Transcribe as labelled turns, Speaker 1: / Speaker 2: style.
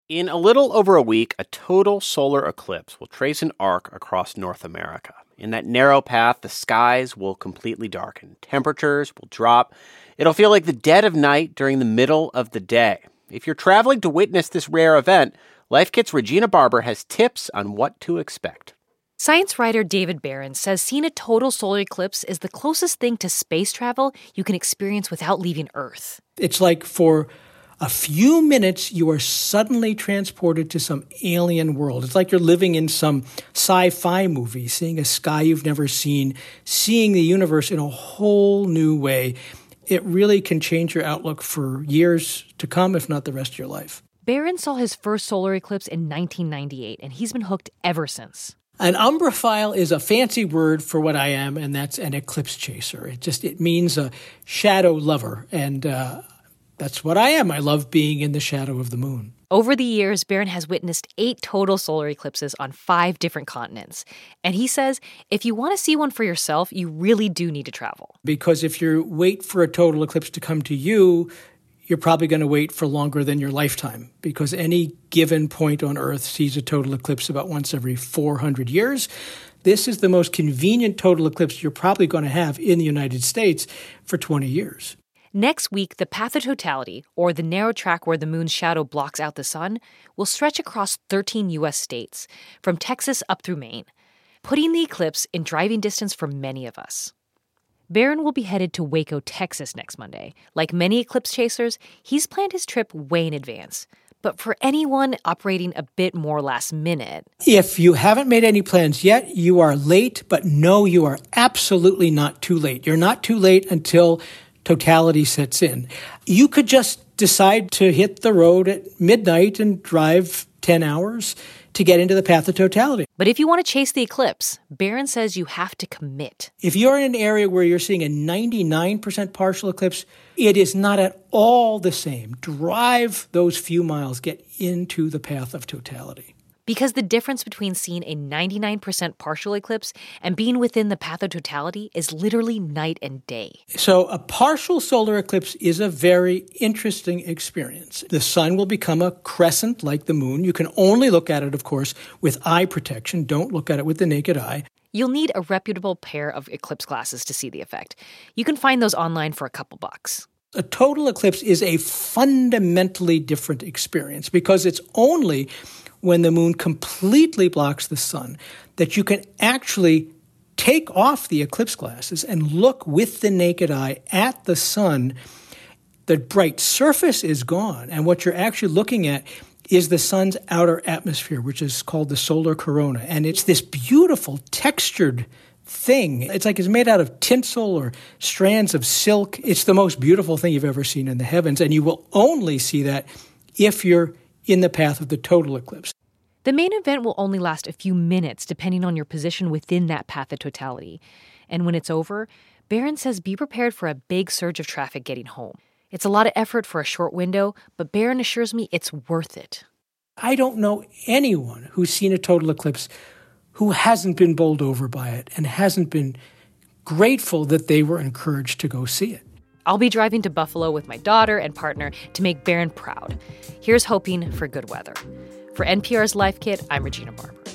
Speaker 1: In a little over a week, a total solar eclipse will trace an arc across North America. In that narrow path, the skies will completely darken. Temperatures will drop. It'll feel like the dead of night during the middle of the day. If you're traveling to witness this rare event, Life Kit's Regina Barber has tips on what to expect.
Speaker 2: Science writer David Barron says seeing a total solar eclipse is the closest thing to space travel you can experience without leaving Earth.
Speaker 3: It's like for a few minutes, you are suddenly transported to some alien world. It's like you're living in some sci-fi movie, seeing a sky you've never seen, seeing the universe in a whole new way. It really can change your outlook for years to come, if not the rest of your life.
Speaker 2: Barron saw his first solar eclipse in 1998, and he's been hooked ever since.
Speaker 3: An umbrophile is a fancy word for what I am, and that's an eclipse chaser. It means a shadow lover, and that's what I am. I love being in the shadow of the moon.
Speaker 2: Over the years, Barron has witnessed 8 total solar eclipses on 5 different continents. And he says if you want to see one for yourself, you really do need to travel.
Speaker 3: Because if you wait for a total eclipse to come to you, you're probably going to wait for longer than your lifetime, because any given point on Earth sees a total eclipse about once every 400 years. This is the most convenient total eclipse you're probably going to have in the United States for 20 years.
Speaker 2: Next week, the path of totality, or the narrow track where the moon's shadow blocks out the sun, will stretch across 13 U.S. states, from Texas up through Maine, putting the eclipse in driving distance for many of us. Barron will be headed to Waco, Texas next Monday. Like many eclipse chasers, he's planned his trip way in advance. But for anyone operating a bit more last minute...
Speaker 3: If you haven't made any plans yet, you are late, but no, you are absolutely not too late. You're not too late until totality sets in. You could just decide to hit the road at midnight and drive 10 hours to get into the path of totality.
Speaker 2: But if you want to chase the eclipse, Barron says you have to commit.
Speaker 3: If you're in an area where you're seeing a 99% partial eclipse, it is not at all the same. Drive those few miles, get into the path of totality.
Speaker 2: Because the difference between seeing a 99% partial eclipse and being within the path of totality is literally night and day.
Speaker 3: So a partial solar eclipse is a very interesting experience. The sun will become a crescent like the moon. You can only look at it, of course, with eye protection. Don't look at it with the naked eye.
Speaker 2: You'll need a reputable pair of eclipse glasses to see the effect. You can find those online for a couple bucks.
Speaker 3: A total eclipse is a fundamentally different experience because it's only when the moon completely blocks the sun that you can actually take off the eclipse glasses and look with the naked eye at the sun. The bright surface is gone, and what you're actually looking at is the sun's outer atmosphere, which is called the solar corona. And it's this beautiful textured thing. It's like it's made out of tinsel or strands of silk. It's the most beautiful thing you've ever seen in the heavens, and you will only see that if you're in the path of the total eclipse.
Speaker 2: The main event will only last a few minutes depending on your position within that path of totality. And when it's over, Barron says be prepared for a big surge of traffic getting home. It's a lot of effort for a short window, but Barron assures me it's worth it.
Speaker 3: I don't know anyone who's seen a total eclipse who hasn't been bowled over by it and hasn't been grateful that they were encouraged to go see it.
Speaker 2: I'll be driving to Buffalo with my daughter and partner to make Barron proud. Here's hoping for good weather. For NPR's Life Kit, I'm Regina Barber.